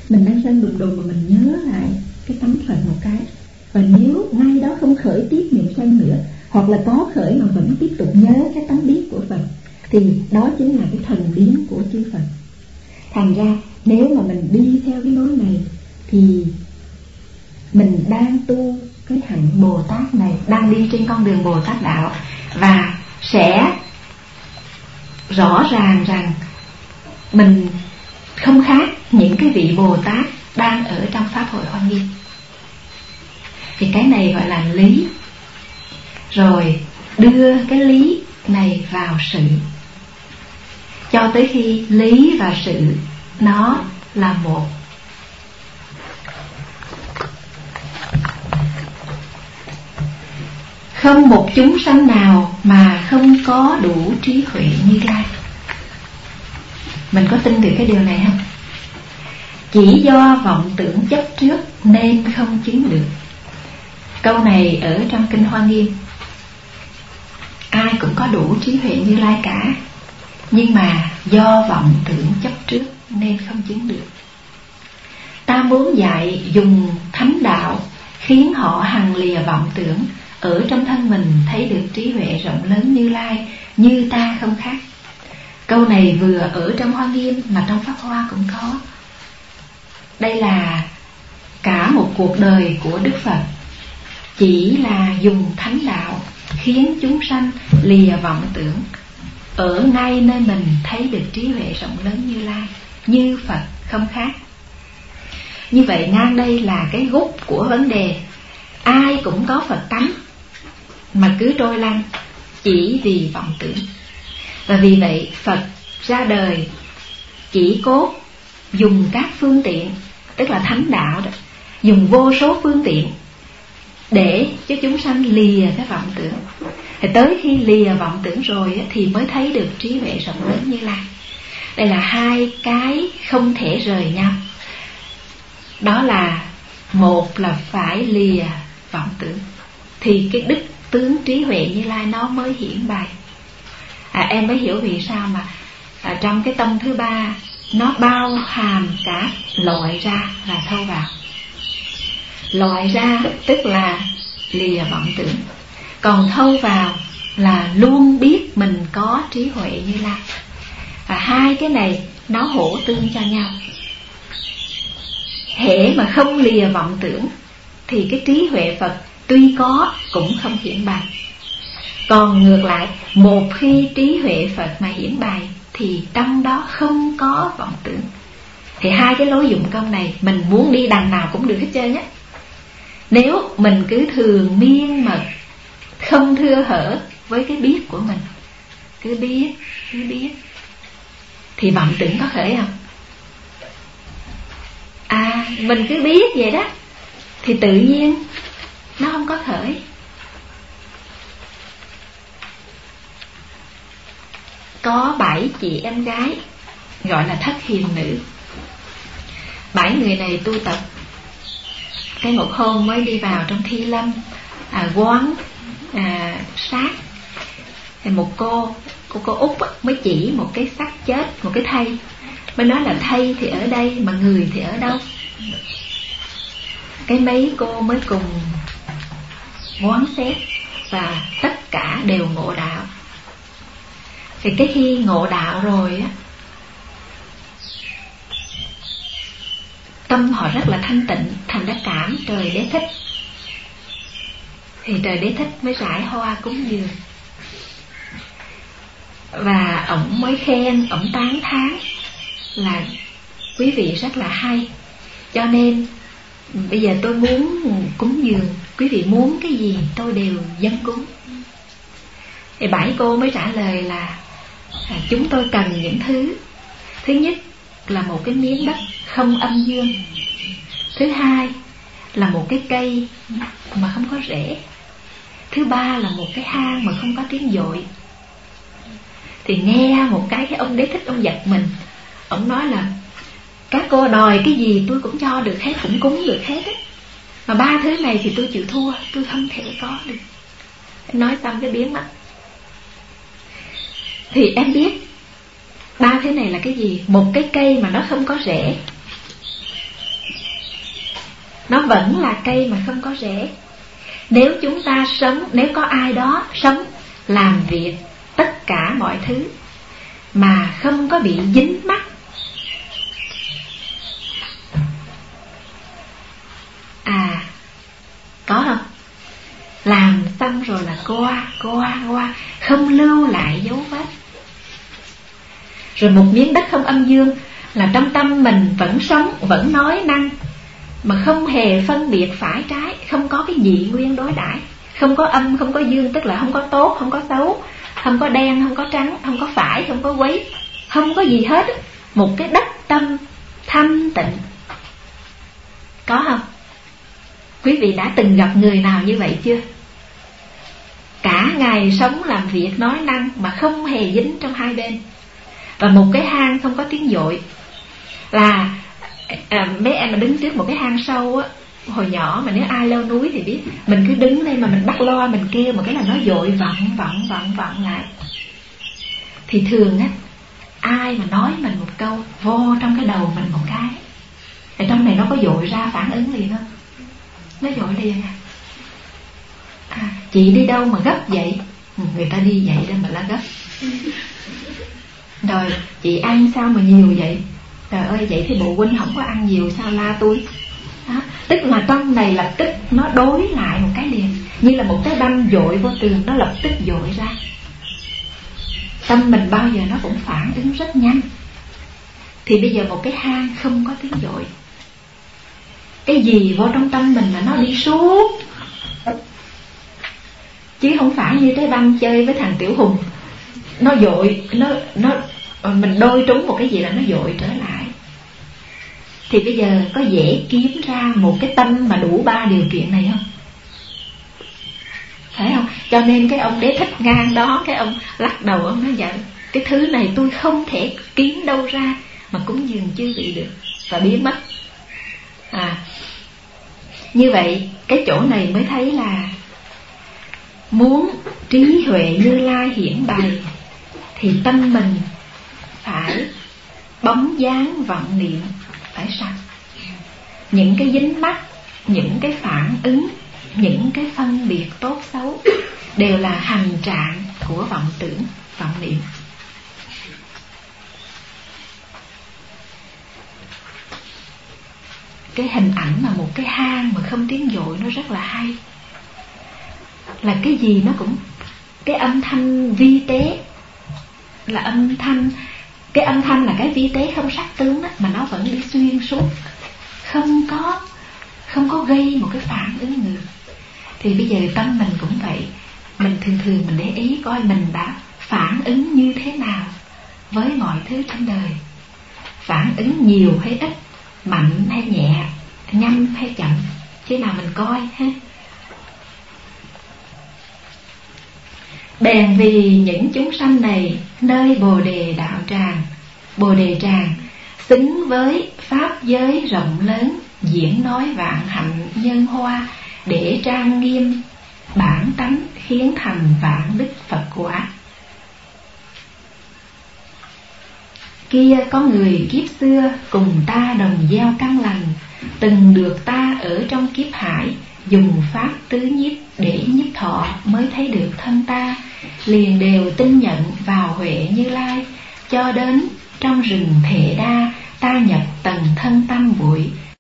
Mình đang sân đùng đùng mà mình nhớ lại cái tấm Phật một cái, và nếu ngay đó không khởi tiếp niệm sân nữa, hoặc là có khởi mà vẫn tiếp tục nhớ cái tấm biết của Phật, thì đó chính là cái thần biến của chư Phật. Thành ra nếu mà mình đi theo cái lối này thì mình đang tu cái hạnh Bồ Tát này, đang đi trên con đường Bồ Tát đạo, và sẽ rõ ràng rằng mình không khác những cái vị Bồ Tát đang ở trong Pháp hội Hoa Nghiêm. Thì cái này gọi là lý. Rồi đưa cái lý này vào sự, cho tới khi lý và sự nó là một. Không một chúng sanh nào mà không có đủ trí huệ Như Lai. Mình có tin được cái điều này không? Chỉ do vọng tưởng chấp trước nên không chứng được. Câu này ở trong Kinh Hoa Nghiêm. Ai cũng có đủ trí huệ Như Lai cả, nhưng mà do vọng tưởng chấp trước nên không chứng được. Ta muốn dạy dùng thánh đạo, khiến họ hằng lìa vọng tưởng, ở trong thân mình thấy được trí huệ rộng lớn Như Lai, như ta không khác. Câu này vừa ở trong Hoa Nghiêm mà trong Pháp Hoa cũng có. Đây là cả một cuộc đời của Đức Phật, chỉ là dùng thánh đạo khiến chúng sanh lìa vọng tưởng, ở ngay nơi mình thấy được trí huệ rộng lớn Như Lai, như Phật không khác. Như vậy ngang đây là cái gốc của vấn đề. Ai cũng có Phật tánh mà cứ trôi lăn chỉ vì vọng tưởng. Và vì vậy Phật ra đời chỉ cốt dùng các phương tiện, tức là thánh đạo đó, dùng vô số phương tiện để cho chúng sanh lìa cái vọng tưởng. Thì tới khi lìa vọng tưởng rồi thì mới thấy được trí huệ rộng lớn Như Lai. Đây là hai cái không thể rời nhau. Đó là một là phải lìa vọng tưởng, thì cái đức tướng trí huệ Như Lai nó mới hiển bày. Em mới hiểu vì sao mà trong cái tông thứ ba nó bao hàm cả loại ra và thâu vào. Loại ra tức là lìa vọng tưởng, còn thâu vào là luôn biết mình có trí huệ Như Lai. Và hai cái này nó hỗ tương cho nhau. Hễ mà không lìa vọng tưởng thì cái trí huệ Phật tuy có cũng không hiển bày. Còn ngược lại, một khi trí huệ Phật mà hiển bày thì trong đó không có vọng tưởng. Thì hai cái lối dụng công này mình muốn đi đằng nào cũng được hết trơn nhé. Nếu mình cứ thường miên mật, không thưa hở với cái biết của mình, cứ biết thì vọng tưởng có khởi không? Mình cứ biết vậy đó thì tự nhiên nó không có khởi. Có 7 chị em gái gọi là thất hiền nữ. 7 người này tu tập. Cái một hôm mới đi vào trong Thi Lâm quán sát, thì một cô Úc mới chỉ một cái xác chết, một cái thây, mới nói là thây thì ở đây mà người thì ở đâu. Cái mấy cô mới cùng quán xét và tất cả đều ngộ đạo. Thì cái khi ngộ đạo rồi á, tâm họ rất là thanh tịnh, thành ra cảm trời đế thích. Thì trời đế thích mới rải hoa cúng dường, và ổng mới khen, ổng tán thán là quý vị rất là hay, cho nên bây giờ tôi muốn cúng dường, quý vị muốn cái gì tôi đều dâng cúng. Thì 7 cô mới trả lời là chúng tôi cần những thứ. Thứ nhất là một cái miếng đất không âm dương. Thứ hai là một cái cây mà không có rễ. Thứ ba là một cái hang mà không có tiếng dội. Thì nghe một cái ông đế thích, ông giật mình. Ông nói là các cô đòi cái gì tôi cũng cho được hết, cũng cúng được hết ấy. Mà 3 thứ này thì tôi chịu thua, tôi không thể có được. Nói xong cái biến mất. Thì em biết 3 thứ này là cái gì? Một cái cây mà nó không có rễ, nó vẫn là cây mà không có rễ. Nếu chúng ta sống, nếu có ai đó sống, làm việc, tất cả mọi thứ mà không có bị dính mắc, có không? Làm xong rồi là qua, không lưu lại dấu vết. Rồi một miếng đất không âm dương là trong tâm mình vẫn sống, vẫn nói năng, mà không hề phân biệt phải trái, không có cái dị nguyên đối đãi, không có âm, không có dương, tức là không có tốt, không có xấu, không có đen, không có trắng, không có phải, không có quấy, không có gì hết. Một cái đất tâm thanh tịnh. Có không? Quý vị đã từng gặp người nào như vậy chưa? Cả ngày sống làm việc nói năng mà không hề dính trong hai bên. Và một cái hang không có tiếng dội. Là mấy em mà đứng trước một cái hang sâu á, hồi nhỏ mà nếu ai leo núi thì biết, mình cứ đứng đây mà mình bắt loa, mình kêu một cái là nó dội vọng lại. Thì thường á, ai mà nói mình một câu vô trong cái đầu mình một cái, ở trong này nó có dội ra phản ứng liền không? Nó dội liền chị đi đâu mà gấp vậy? Người ta đi vậy đó mà la gấp. Rồi chị ăn sao mà nhiều vậy? Trời ơi, vậy thì bộ huynh không có ăn nhiều sao la tôi? Đó. Tức là trong này lập tức nó đối lại một cái liền, như là một cái banh dội vô tường, nó lập tức dội ra. Tâm mình bao giờ nó cũng phản ứng rất nhanh. Thì bây giờ một cái hang không có tiếng dội, cái gì vô trong tâm mình là nó đi suốt, chứ không phải như cái băng chơi với thằng Tiểu Hùng, nó dội, nó mình đôi trúng một cái gì là nó dội trở lại. Thì bây giờ có dễ kiếm ra một cái tâm mà đủ ba điều kiện này không? Phải không? Cho nên cái ông Đế Thích ngang đó, cái ông lắc đầu, ông nói dạ, cái thứ này tôi không thể kiếm đâu ra mà cúng dường chư vị được, và biến mất. Như vậy cái chỗ này mới thấy là muốn trí huệ Như Lai hiển bày thì tâm mình phải bóng dáng vọng niệm, phải sạch. Những cái dính mắc, những cái phản ứng, những cái phân biệt tốt xấu đều là hành trạng của vọng tưởng, vọng niệm. Cái hình ảnh mà một cái hang mà không tiếng dội nó rất là hay. Là cái gì nó cũng, cái âm thanh vi tế là âm thanh, cái âm thanh là cái vi tế không sắc tướng đó, mà nó vẫn đi xuyên suốt, không có gây một cái phản ứng ngược. Thì bây giờ tâm mình cũng vậy. Mình thường mình để ý coi mình đã phản ứng như thế nào với mọi thứ trong đời. Phản ứng nhiều hay ít, mạnh hay nhẹ, nhanh hay chậm, chứ nào mình coi ha. Bèn vì những chúng sanh này nơi Bồ Đề đạo tràng, Bồ Đề tràng xứng với pháp giới rộng lớn, diễn nói vạn hạnh nhân hoa, để trang nghiêm bản tánh khiến thành vạn đức Phật quả. Kia có người kiếp xưa cùng ta đồng gieo căn lành, từng được ta ở trong kiếp hải dùng pháp tứ nhiếp để nhiếp thọ mới thấy được thân ta, liền đều tin nhận vào huệ Như Lai, cho đến trong rừng Thệ Đa ta nhập tầng thân tâm bụi,